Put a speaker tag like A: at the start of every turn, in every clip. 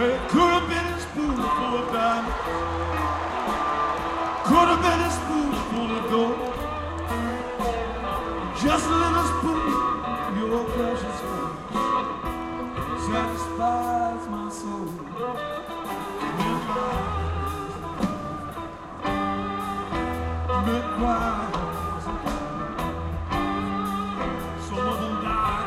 A: Well, it could have been a spoonful of diamonds, could have been a spoonful of gold, just a little spoon, your precious gold, satisfies my soul. It cries, some of them die.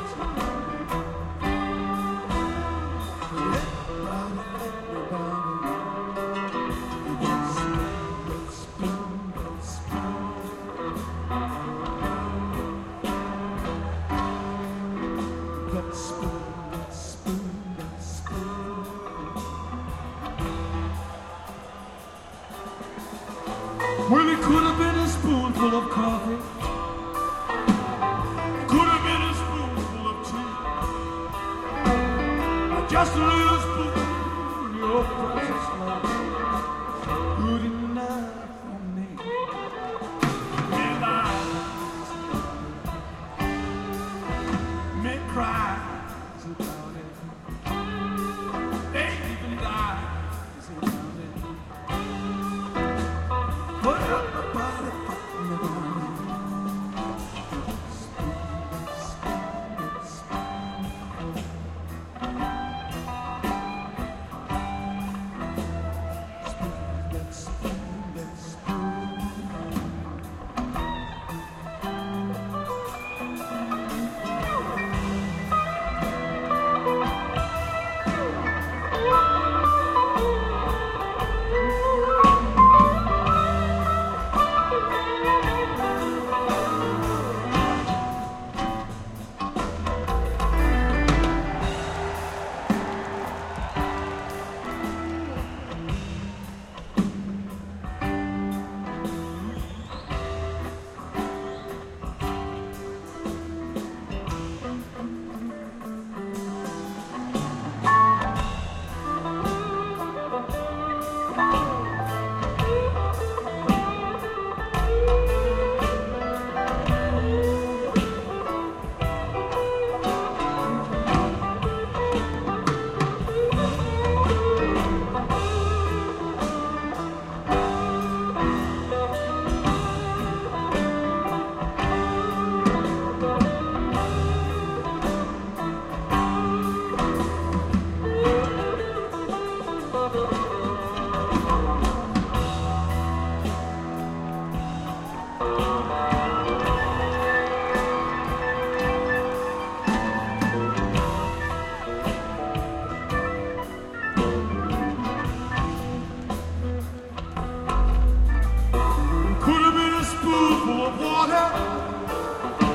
A: Well, it could have been a spoonful of coffee, could have been a spoonful of tea, just a little spoon, your precious love, good enough for me. And me cries about it, they even dies about it.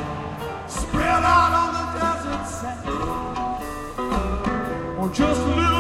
A: Spread out on the desert sand, or just a little